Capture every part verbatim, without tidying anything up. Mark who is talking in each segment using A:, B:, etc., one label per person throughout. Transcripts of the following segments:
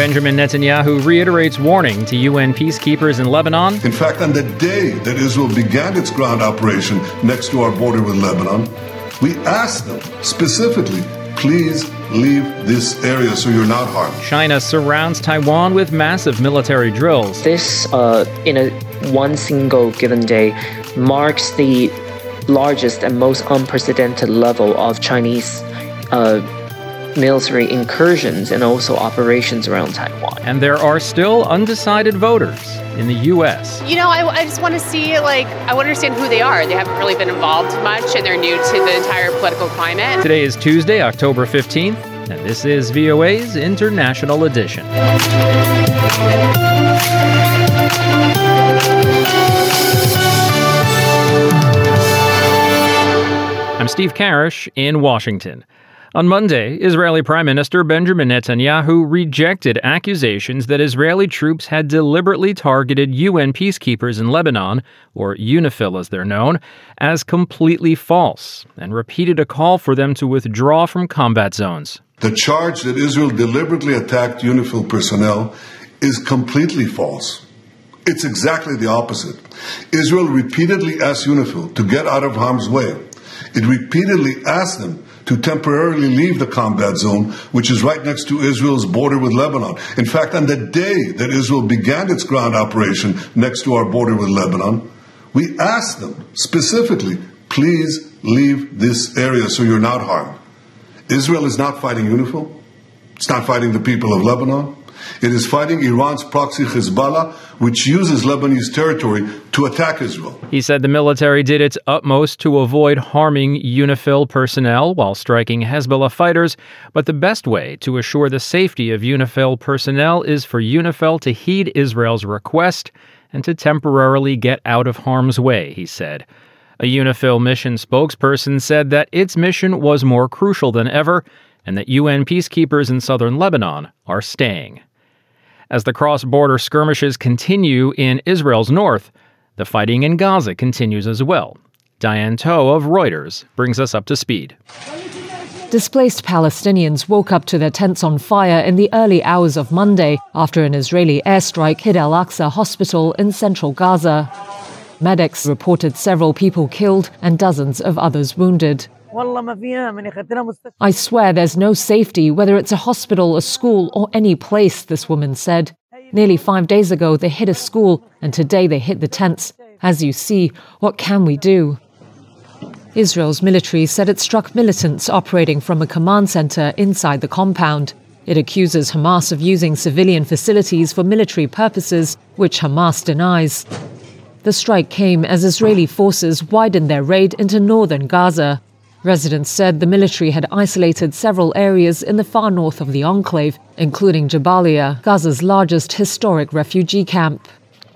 A: Benjamin Netanyahu reiterates warning to U N peacekeepers in Lebanon.
B: In fact, on the day that Israel began its ground operation next to our border with Lebanon, we asked them specifically, please leave this area so you're not harmed.
A: China surrounds Taiwan with massive military drills.
C: This, uh, in a one single given day, marks the largest and most unprecedented level of Chinese uh, military incursions and also operations around Taiwan.
A: And there are still undecided voters in the U S.
D: You know, I, I just want to see, like, I want to understand who they are. They haven't really been involved much, and they're new to the entire political climate.
A: Today is Tuesday, October fifteenth, and this is V O A's International Edition. I'm Steve Karish in Washington. On Monday, Israeli Prime Minister Benjamin Netanyahu rejected accusations that Israeli troops had deliberately targeted U N peacekeepers in Lebanon, or UNIFIL as they're known, as completely false, and repeated a call for them to withdraw from combat zones.
B: The charge that Israel deliberately attacked UNIFIL personnel is completely false. It's exactly the opposite. Israel repeatedly asked UNIFIL to get out of harm's way. It repeatedly asked them to temporarily leave the combat zone, which is right next to Israel's border with Lebanon. In fact, on the day that Israel began its ground operation next to our border with Lebanon, we asked them specifically, please leave this area so you're not harmed. Israel is not fighting UNIFIL. It's not fighting the people of Lebanon. It is fighting Iran's proxy Hezbollah, which uses Lebanese territory to attack Israel.
A: He said the military did its utmost to avoid harming UNIFIL personnel while striking Hezbollah fighters, but the best way to assure the safety of UNIFIL personnel is for UNIFIL to heed Israel's request and to temporarily get out of harm's way, he said. A UNIFIL mission spokesperson said that its mission was more crucial than ever and that U N peacekeepers in southern Lebanon are staying. As the cross-border skirmishes continue in Israel's north, the fighting in Gaza continues as well. Diane Toe of Reuters brings us up to speed.
E: Displaced Palestinians woke up to their tents on fire in the early hours of Monday after an Israeli airstrike hit Al-Aqsa Hospital in central Gaza. Medics reported several people killed and dozens of others wounded. I swear there's no safety, whether it's a hospital, a school, or any place, this woman said. Nearly five days ago, they hit a school, and today they hit the tents. As you see, what can we do? Israel's military said it struck militants operating from a command center inside the compound. It accuses Hamas of using civilian facilities for military purposes, which Hamas denies. The strike came as Israeli forces widened their raid into northern Gaza. Residents said the military had isolated several areas in the far north of the enclave, including Jabalia, Gaza's largest historic refugee camp.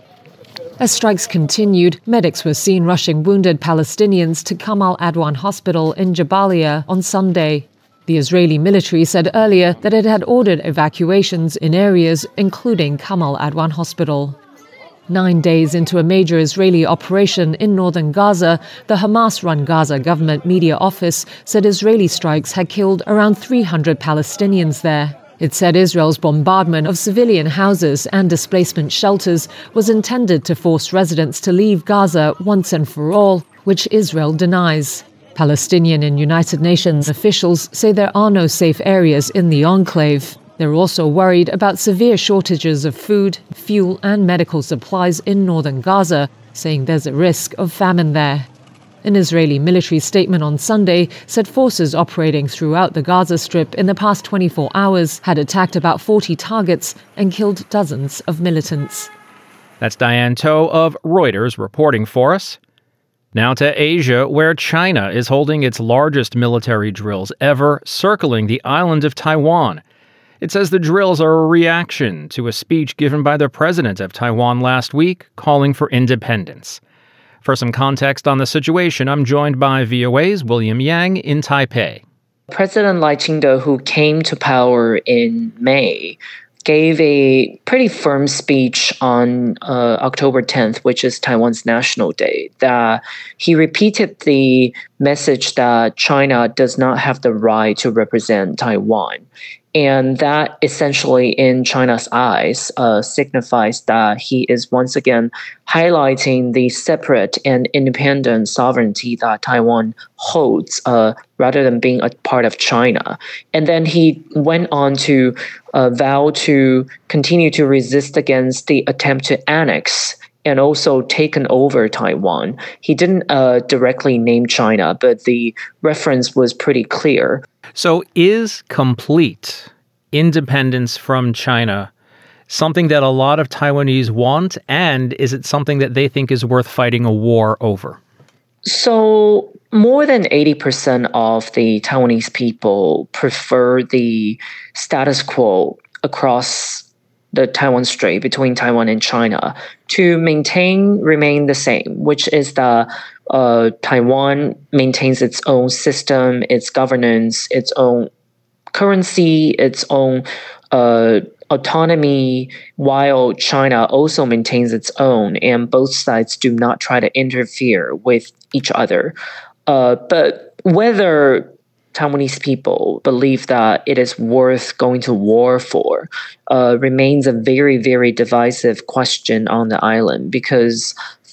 E: As strikes continued, medics were seen rushing wounded Palestinians to Kamal Adwan Hospital in Jabalia on Sunday. The Israeli military said earlier that it had ordered evacuations in areas including Kamal Adwan Hospital. Nine days into a major Israeli operation in northern Gaza, the Hamas-run Gaza government media office said Israeli strikes had killed around three hundred Palestinians there. It said Israel's bombardment of civilian houses and displacement shelters was intended to force residents to leave Gaza once and for all, which Israel denies. Palestinian and United Nations officials say there are no safe areas in the enclave. They're also worried about severe shortages of food, fuel, and medical supplies in northern Gaza, saying there's a risk of famine there. An Israeli military statement on Sunday said forces operating throughout the Gaza Strip in the past twenty-four hours had attacked about forty targets and killed dozens of militants.
A: That's Diane Toe of Reuters reporting for us. Now to Asia, where China is holding its largest military drills ever, circling the island of Taiwan. It says the drills are a reaction to a speech given by the president of Taiwan last week calling for independence. For some context on the situation, I'm joined by V O A's William Yang in Taipei.
C: President Lai Ching-te, who came to power in May, gave a pretty firm speech on uh, October tenth, which is Taiwan's National Day, that he repeated the message that China does not have the right to represent Taiwan. And that essentially, in China's eyes, uh, signifies that he is once again highlighting the separate and independent sovereignty that Taiwan holds, uh, rather than being a part of China. And then he went on to uh, vow to continue to resist against the attempt to annex and also taken over Taiwan. He didn't uh, directly name China, but the reference was pretty clear.
A: So is complete independence from China something that a lot of Taiwanese want, and is it something that they think is worth fighting a war over?
C: So more than eighty percent of the Taiwanese people prefer the status quo across the Taiwan Strait between Taiwan and China to maintain, remain the same, which is that uh, Taiwan maintains its own system, its governance, its own currency, its own uh, autonomy, while China also maintains its own, and both sides do not try to interfere with each other. Uh, but whether Taiwanese people believe that it is worth going to war for uh, remains a very, very divisive question on the island, because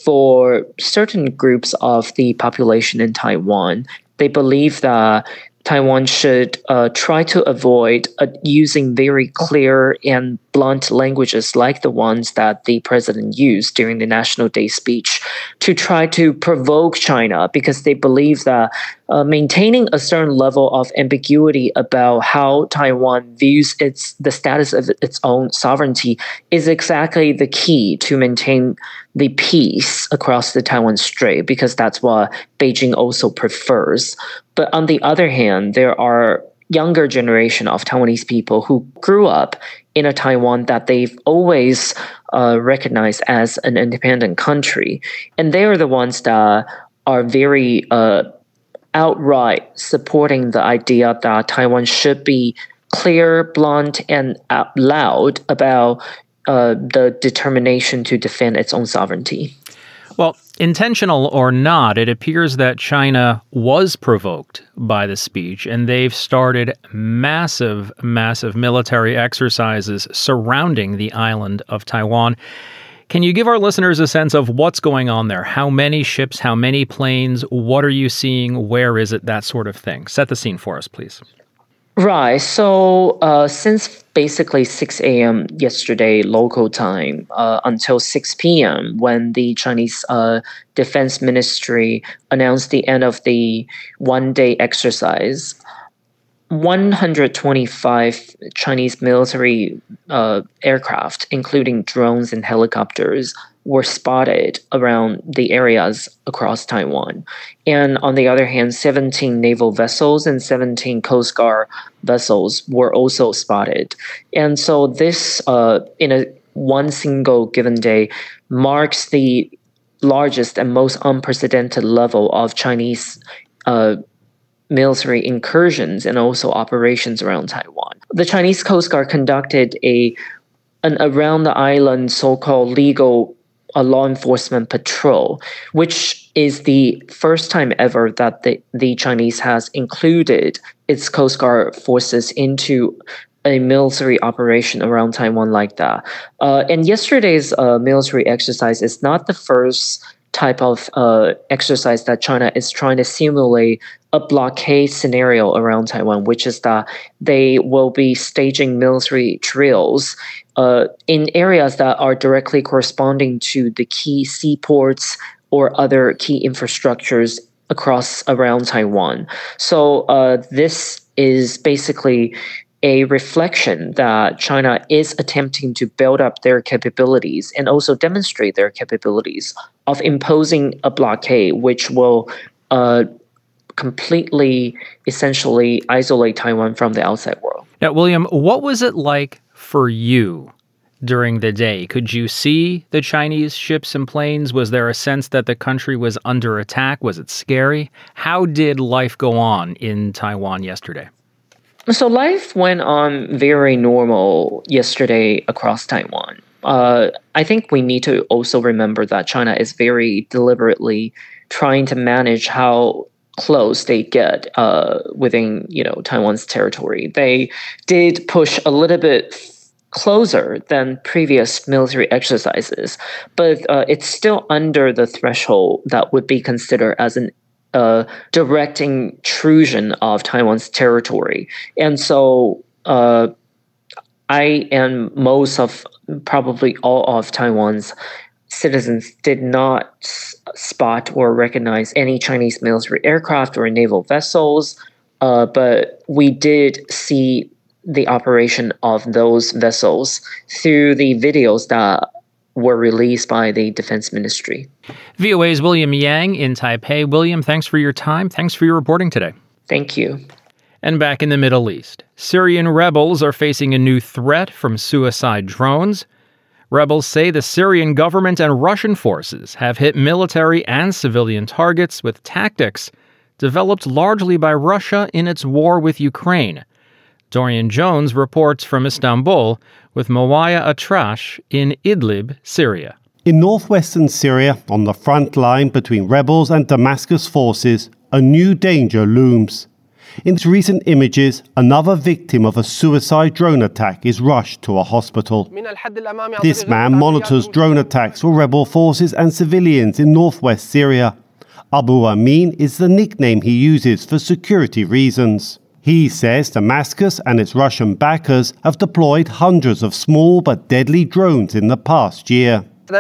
C: for certain groups of the population in Taiwan, they believe that Taiwan should uh, try to avoid uh, using very clear and blunt languages like the ones that the president used during the National Day speech to try to provoke China, because they believe that uh, maintaining a certain level of ambiguity about how Taiwan views its the status of its own sovereignty is exactly the key to maintain the peace across the Taiwan Strait, because that's what Beijing also prefers. But on the other hand, there are younger generation of Taiwanese people who grew up in a Taiwan that they've always uh, recognized as an independent country. And they are the ones that are very uh, outright supporting the idea that Taiwan should be clear, blunt, and out loud about uh, the determination to defend its own sovereignty.
A: Well, intentional or not, it appears that China was provoked by the speech, and they've started massive, massive military exercises surrounding the island of Taiwan. Can you give our listeners a sense of what's going on there? How many ships, how many planes, what are you seeing, where is it, that sort of thing? Set the scene for us, please.
C: Right. So uh, since basically six a.m. yesterday local time uh, until six p.m. when the Chinese uh, Defense Ministry announced the end of the one-day exercise, one hundred twenty-five Chinese military uh, aircraft, including drones and helicopters, were spotted around the areas across Taiwan. And on the other hand, seventeen naval vessels and seventeen Coast Guard vessels were also spotted. And so this, uh, in a one single given day, marks the largest and most unprecedented level of Chinese uh, military incursions and also operations around Taiwan. The Chinese Coast Guard conducted a an around the island so-called legal a law enforcement patrol, which is the first time ever that the, the Chinese has included its Coast Guard forces into a military operation around Taiwan like that. Uh, and yesterday's uh, military exercise is not the first type of uh, exercise that China is trying to simulate a blockade scenario around Taiwan, which is that they will be staging military drills uh, in areas that are directly corresponding to the key seaports or other key infrastructures across around Taiwan. So uh, this is basically a reflection that China is attempting to build up their capabilities and also demonstrate their capabilities of imposing a blockade, which will uh, completely, essentially isolate Taiwan from the outside world.
A: Now, William, what was it like for you during the day? Could you see the Chinese ships and planes? Was there a sense that the country was under attack? Was it scary? How did life go on in Taiwan yesterday?
C: So life went on very normal yesterday across Taiwan. Uh, I think we need to also remember that China is very deliberately trying to manage how close they get uh, within, you know, Taiwan's territory. They did push a little bit closer than previous military exercises, but uh, it's still under the threshold that would be considered as an uh, direct intrusion of Taiwan's territory. And so uh, I and most of, probably all of Taiwan's citizens did not s- spot or recognize any Chinese military aircraft or naval vessels, uh, but we did see the operation of those vessels through the videos that were released by the Defense Ministry.
A: V O A's William Yang in Taipei. William, thanks for your time. Thanks for your reporting today.
C: Thank you.
A: And back in the Middle East, Syrian rebels are facing a new threat from suicide drones. Rebels say the Syrian government and Russian forces have hit military and civilian targets with tactics developed largely by Russia in its war with Ukraine. Dorian Jones reports from Istanbul with Mawaya Atrash in Idlib, Syria.
F: In northwestern Syria, on the front line between rebels and Damascus forces, a new danger looms. In recent images, another victim of a suicide drone attack is rushed to a hospital. This man monitors drone attacks for rebel forces and civilians in northwest Syria. Abu Amin is the nickname he uses for security reasons. He says Damascus and its Russian backers have deployed hundreds of small but deadly drones in the past year.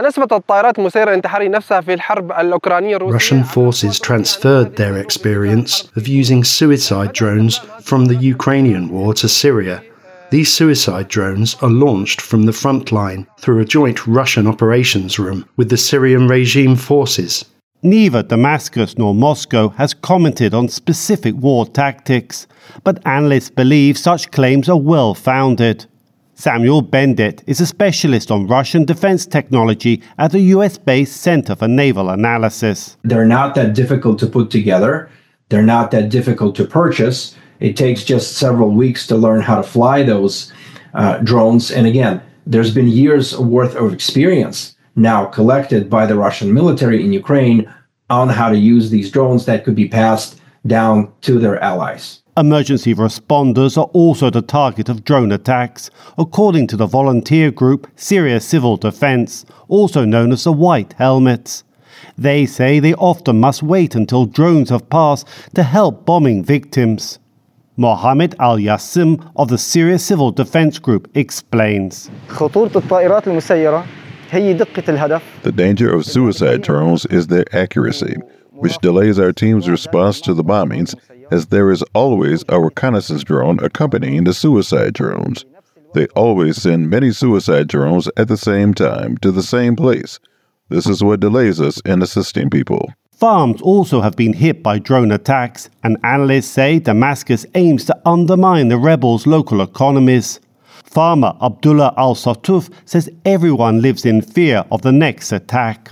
G: Russian forces transferred their experience of using suicide drones from the Ukrainian war to Syria. These suicide drones are launched from the front line through a joint Russian operations room with the Syrian regime forces.
F: Neither Damascus nor Moscow has commented on specific war tactics, but analysts believe such claims are well-founded. Samuel Bendet is a specialist on Russian defense technology at the U S-based Center for Naval Analysis.
H: They're not that difficult to put together. They're not that difficult to purchase. It takes just several weeks to learn how to fly those uh, drones. And again, there's been years worth of experience now collected by the Russian military in Ukraine on how to use these drones that could be passed down to their allies.
F: Emergency responders are also the target of drone attacks, according to the volunteer group Syria Civil Defense, also known as the White Helmets. They say they often must wait until drones have passed to help bombing victims. Mohammed Al-Yassim of the Syria Civil Defense Group explains.
I: The
J: danger of suicide drones is their accuracy, which delays our team's response to the bombings, as there is always a reconnaissance drone accompanying the suicide drones. They always send many suicide drones at the same time to the same place. This is what delays us in assisting people.
F: Farms also have been hit by drone attacks, and analysts say Damascus aims to undermine the rebels' local economies. Farmer Abdullah Al-Satuf says everyone lives in fear of the next attack.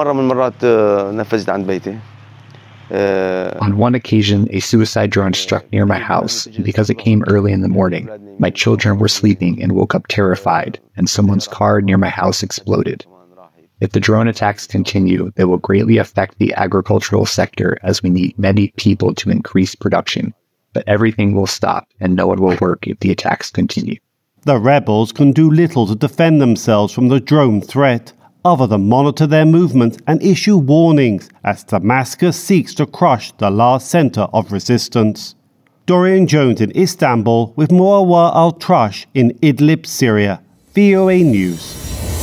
K: On one occasion, a suicide drone struck near my house, and because it came early in the morning, my children were sleeping and woke up terrified, and someone's car near my house exploded. If the drone attacks continue, they will greatly affect the agricultural sector as we need many people to increase production. But everything will stop, and no one will work if the attacks continue.
F: The rebels can do little to defend themselves from the drone threat, other than monitor their movements and issue warnings as Damascus seeks to crush the last center of resistance. Dorian Jones in Istanbul with Muawar Al-Trash in Idlib, Syria. V O A News.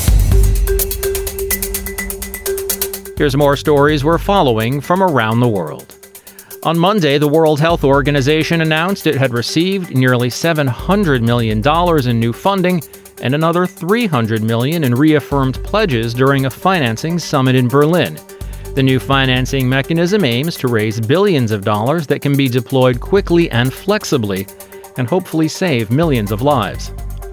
A: Here's more stories we're following from around the world. On Monday, the World Health Organization announced it had received nearly seven hundred million dollars in new funding and another three hundred million dollars in reaffirmed pledges during a financing summit in Berlin. The new financing mechanism aims to raise billions of dollars that can be deployed quickly and flexibly and hopefully save millions of lives.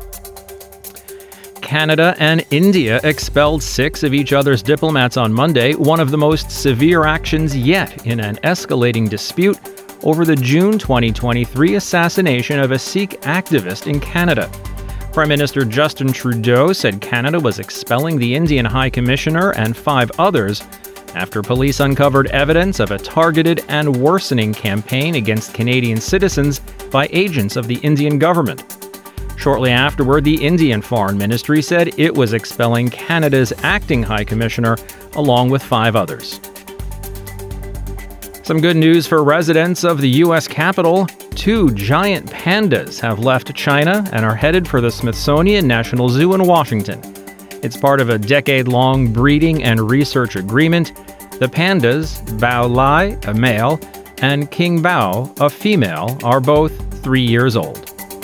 A: Canada and India expelled six of each other's diplomats on Monday, one of the most severe actions yet in an escalating dispute over the June twenty twenty-three assassination of a Sikh activist in Canada. Prime Minister Justin Trudeau said Canada was expelling the Indian High Commissioner and five others after police uncovered evidence of a targeted and worsening campaign against Canadian citizens by agents of the Indian government. Shortly afterward, the Indian Foreign Ministry said it was expelling Canada's acting High Commissioner along with five others. Some good news for residents of the U S Capitol. Two giant pandas have left China and are headed for the Smithsonian National Zoo in Washington. It's part of a decade-long breeding and research agreement. The pandas, Bao Lai, a male, and King Bao, a female, are both three years old.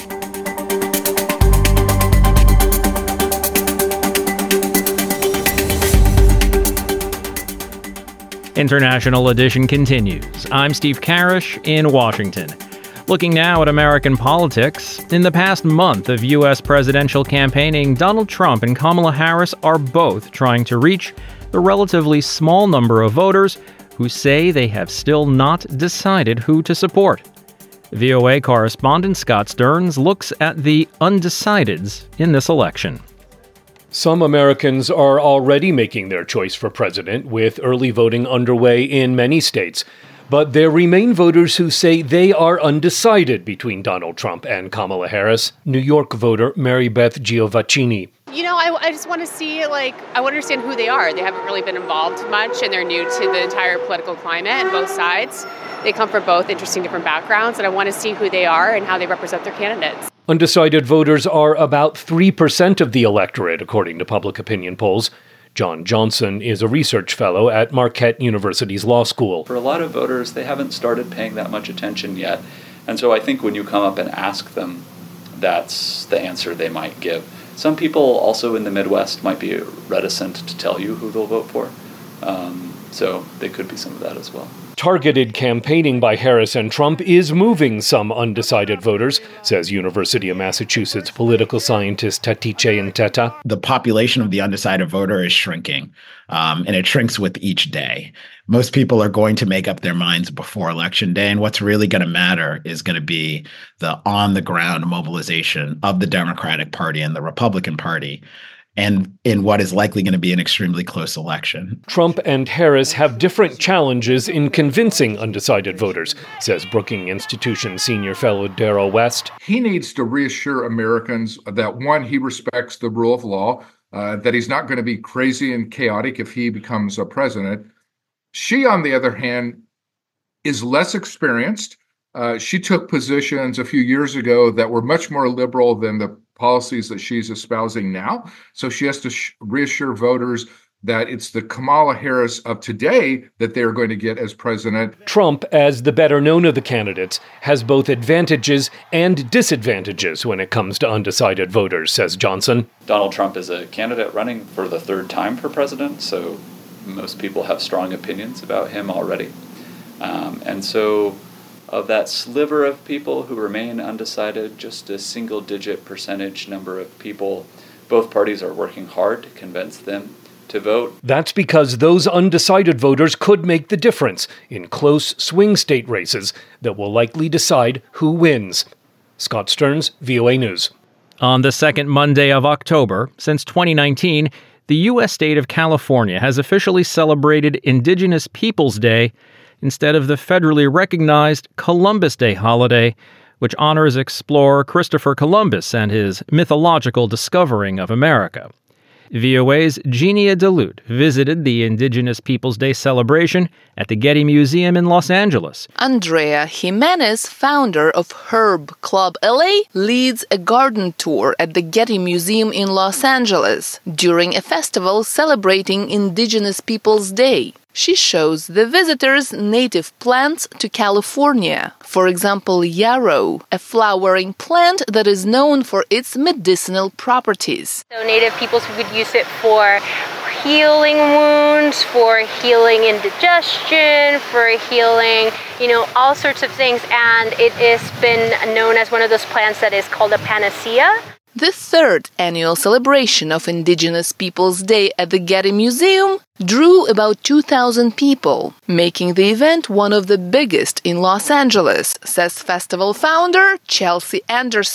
A: International Edition continues. I'm Steve Karish in Washington. Looking now at American politics, in the past month of U S presidential campaigning, Donald Trump and Kamala Harris are both trying to reach the relatively small number of voters who say they have still not decided who to support. V O A correspondent Scott Stearns looks at the undecideds in this election.
L: Some Americans are already making their choice for president, with early voting underway in many states. But there remain voters who say they are undecided between Donald Trump and Kamala Harris. New York voter Mary Beth Giovacchini.
D: You know, I, I just want to see, like, I want to understand who they are. They haven't really been involved much, and they're new to the entire political climate on both sides. They come from both interesting different backgrounds, and I want to see who they are and how they represent their candidates.
L: Undecided voters are about three percent of the electorate, according to public opinion polls. John Johnson is a research fellow at Marquette University's law school.
M: For a lot of voters, they haven't started paying that much attention yet. And so I think when you come up and ask them, that's the answer they might give. Some people also in the Midwest might be reticent to tell you who they'll vote for. Um, so there could be some of that as well.
L: Targeted campaigning by Harris and Trump is moving some undecided voters, says University of Massachusetts political scientist Tatice Nteta.
N: The population of the undecided voter is shrinking, um, and it shrinks with each day. Most people are going to make up their minds before Election Day, and what's really going to matter is going to be the on-the-ground mobilization of the Democratic Party and the Republican Party, and in what is likely going to be an extremely close election.
L: Trump and Harris have different challenges in convincing undecided voters, says Brookings Institution senior fellow Darrell West.
O: He needs to reassure Americans that, one, he respects the rule of law, uh, that he's not going to be crazy and chaotic if he becomes a president. She, on the other hand, is less experienced. Uh, she took positions a few years ago that were much more liberal than the policies that she's espousing now. So she has to sh- reassure voters that it's the Kamala Harris of today that they're going to get as president.
L: Trump, as the better known of the candidates, has both advantages and disadvantages when it comes to undecided voters, says Johnson.
M: Donald Trump is a candidate running for the third time for president, so most people have strong opinions about him already. Um, and so of that sliver of people who remain undecided, just a single-digit percentage number of people, both parties are working hard to convince them to vote.
L: That's because those undecided voters could make the difference in close swing state races that will likely decide who wins. Scott Stearns, V O A News.
A: On the second Monday of October, since twenty nineteen, the U S state of California has officially celebrated Indigenous Peoples Day instead of the federally recognized Columbus Day holiday, which honors explorer Christopher Columbus and his mythological discovering of America. V O A's Genia DeLute visited the Indigenous Peoples Day celebration at the Getty Museum in Los Angeles.
P: Andrea Jimenez, founder of Herb Club L A, leads a garden tour at the Getty Museum in Los Angeles during a festival celebrating Indigenous Peoples Day. She shows the visitors native plants to California. For example, yarrow, a flowering plant that is known for its medicinal properties.
Q: So native peoples who could use it for healing wounds, for healing indigestion, for healing, you know, all sorts of things. And it has been known as one of those plants that is called a panacea.
P: The third annual celebration of Indigenous Peoples Day at the Getty Museum drew about two thousand people, making the event one of the biggest in Los Angeles, says festival founder Chelsea Anderson.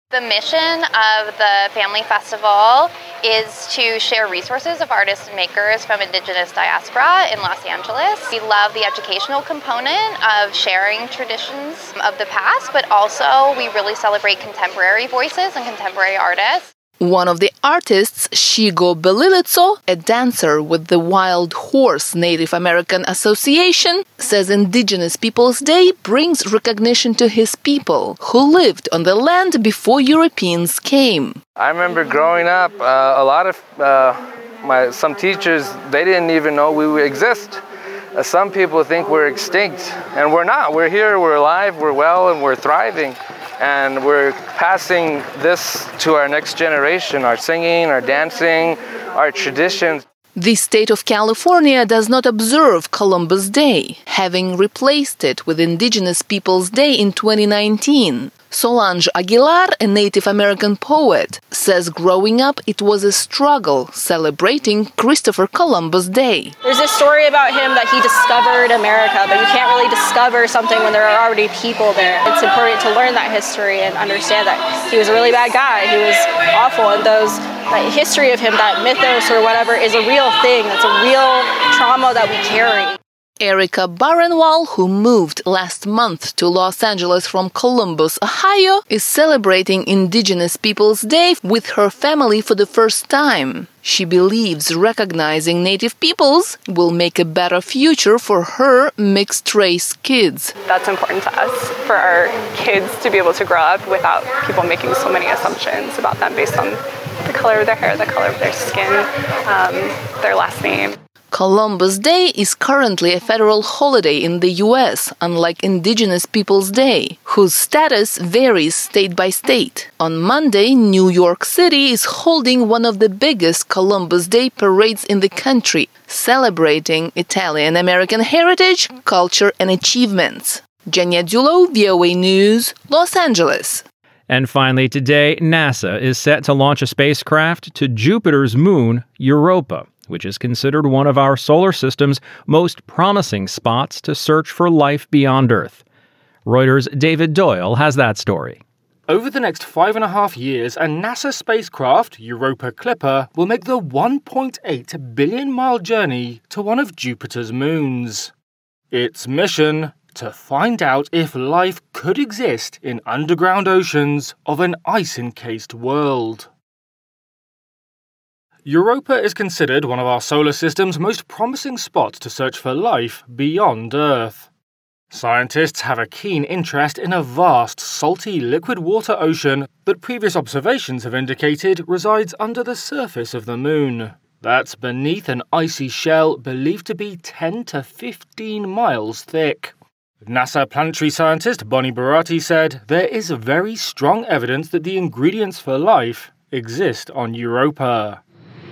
R: The mission of the Family Festival is to share resources of artists and makers from Indigenous diaspora in Los Angeles. We love the educational component of sharing traditions of the past, but also we really celebrate contemporary voices and contemporary artists.
P: One of the artists, Shigo Belilitso, a dancer with the Wild Horse Native American Association, says Indigenous Peoples Day brings recognition to his people who lived on the land before Europeans came.
S: I remember growing up, uh, a lot of uh, my some teachers, they didn't even know we would exist. Uh, some people think we're extinct, and we're not. We're here, we're alive, we're well, and we're thriving. And we're passing this to our next generation, our singing, our dancing, our traditions.
P: The state of California does not observe Columbus Day, having replaced it with Indigenous Peoples Day in twenty nineteen. Solange Aguilar, a Native American poet, says growing up it was a struggle celebrating Christopher Columbus Day.
T: There's this story about him that he discovered America, but you can't really discover something when there are already people there. It's important to learn that history and understand that he was a really bad guy, he was awful, and those that history of him, that mythos or whatever, is a real thing. It's a real trauma that we carry.
P: Erica Barrenwall, who moved last month to Los Angeles from Columbus, Ohio, is celebrating Indigenous Peoples Day with her family for the first time. She believes recognizing Native peoples will make a better future for her mixed-race kids.
U: That's important to us, for our kids to be able to grow up without people making so many assumptions about them based on the color of their hair, the color of their skin, um, their last name.
P: Columbus Day is currently a federal holiday in the U S, unlike Indigenous Peoples Day, whose status varies state by state. On Monday, New York City is holding one of the biggest Columbus Day parades in the country, celebrating Italian-American heritage, culture, and achievements. Jenya Dulo, V O A News, Los Angeles.
A: And finally today, NASA is set to launch a spacecraft to Jupiter's moon, Europa, which is considered one of our solar system's most promising spots to search for life beyond Earth. Reuters' David Doyle has that story.
V: Over the next five and a half years, a NASA spacecraft, Europa Clipper, will make the one point eight billion mile journey to one of Jupiter's moons. Its mission: to find out if life could exist in underground oceans of an ice-encased world. Europa is considered one of our solar system's most promising spots to search for life beyond Earth. Scientists have a keen interest in a vast, salty, liquid water ocean that previous observations have indicated resides under the surface of the Moon. That's beneath an icy shell believed to be ten to fifteen miles thick. NASA planetary scientist Bonnie Barati said there is very strong evidence that the ingredients for life exist on Europa.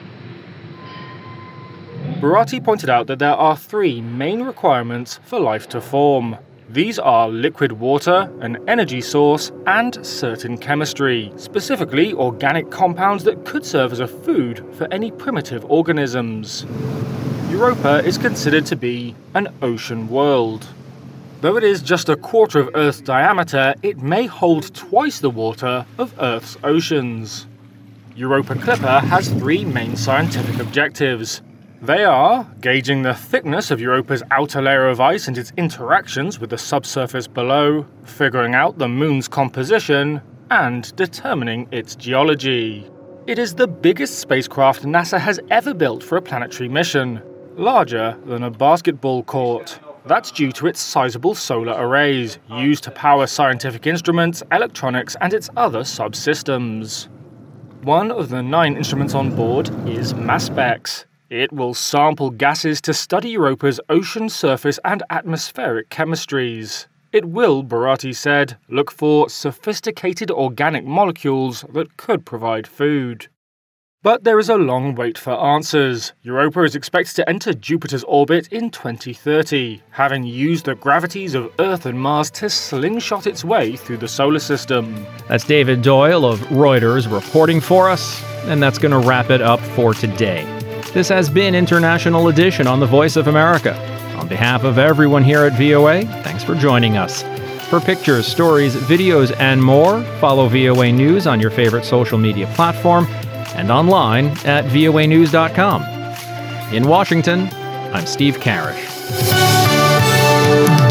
V: Barati pointed out that there are three main requirements for life to form. These are liquid water, an energy source, and certain chemistry, specifically organic compounds that could serve as a food for any primitive organisms. Europa is considered to be an ocean world. Though it is just a quarter of Earth's diameter, it may hold twice the water of Earth's oceans. Europa Clipper has three main scientific objectives. They are gauging the thickness of Europa's outer layer of ice and its interactions with the subsurface below, figuring out the Moon's composition, and determining its geology. It is the biggest spacecraft NASA has ever built for a planetary mission, larger than a basketball court. That's due to its sizable solar arrays, used to power scientific instruments, electronics, and its other subsystems. One of the nine instruments on board is MASSPEX. It will sample gases to study Europa's ocean surface and atmospheric chemistries. It will, Barati said, look for sophisticated organic molecules that could provide food. But there is a long wait for answers. Europa is expected to enter Jupiter's orbit in twenty thirty, having used the gravities of Earth and Mars to slingshot its way through the solar system.
A: That's David Doyle of Reuters reporting for us, and that's going to wrap it up for today. This has been International Edition on the Voice of America. On behalf of everyone here at V O A, thanks for joining us. For pictures, stories, videos, and more, follow V O A News on your favorite social media platform and online at V O A news dot com. In Washington, I'm Steve Karish.